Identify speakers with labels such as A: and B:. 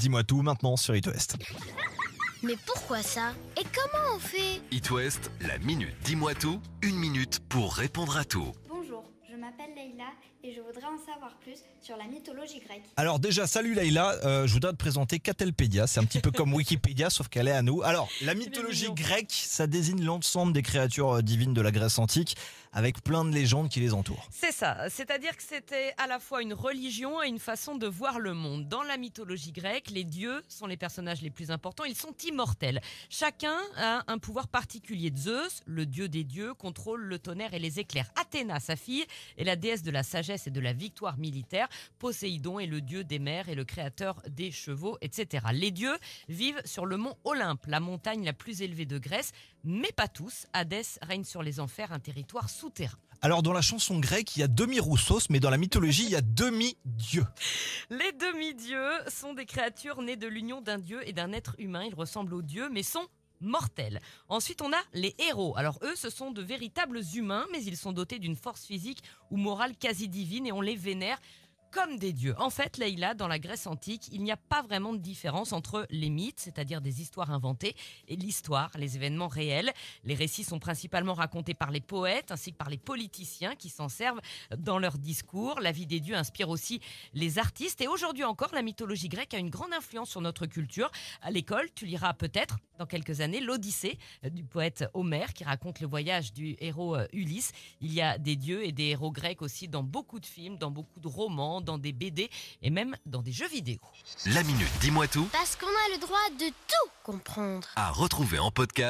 A: Dis-moi tout maintenant sur It West.
B: Mais pourquoi ça? Et comment on fait?
C: It West, la minute Dis-moi tout, 1 minute pour répondre à tout.
D: Bonjour, je m'appelle Leïla et je voudrais en savoir plus sur la mythologie grecque.
A: Alors déjà, salut Leïla, je voudrais te présenter Catelpedia, c'est un petit peu comme Wikipédia sauf qu'elle est à nous. Alors, la mythologie grecque, ça désigne l'ensemble des créatures divines de la Grèce antique avec plein de légendes qui les entourent.
E: C'est ça, c'est-à-dire que c'était à la fois une religion et une façon de voir le monde. Dans la mythologie grecque, les dieux sont les personnages les plus importants, ils sont immortels. Chacun a un pouvoir particulier. Zeus, le dieu des dieux, contrôle le tonnerre et les éclairs. Athéna, sa fille, est la déesse de la sagesse et de la victoire militaire. Poséidon est le dieu des mers et le créateur des chevaux, etc. Les dieux vivent sur le mont Olympe, la montagne la plus élevée de Grèce, mais pas tous. Hadès règne sur les enfers, un territoire souterrain.
A: Alors dans la chanson grecque, il y a demi-roussos, mais dans la mythologie, il y a demi-dieux.
E: Les demi-dieux sont des créatures nées de l'union d'un dieu et d'un être humain. Ils ressemblent aux dieux, mais sont mortels. Ensuite, on a les héros. Alors eux, ce sont de véritables humains, mais ils sont dotés d'une force physique ou morale quasi divine et on les vénère comme des dieux. En fait, Leïla, dans la Grèce antique, il n'y a pas vraiment de différence entre les mythes, c'est-à-dire des histoires inventées, et l'histoire, les événements réels. Les récits sont principalement racontés par les poètes ainsi que par les politiciens qui s'en servent dans leurs discours. La vie des dieux inspire aussi les artistes. Et aujourd'hui encore, la mythologie grecque a une grande influence sur notre culture. À l'école, tu liras peut-être, dans quelques années, l'Odyssée du poète Homère qui raconte le voyage du héros Ulysse. Il y a des dieux et des héros grecs aussi dans beaucoup de films, dans beaucoup de romans, dans des BD et même dans des jeux vidéo.
C: La minute Dis-moi tout,
B: Parce qu'on a le droit de tout comprendre.
C: à retrouver en podcast.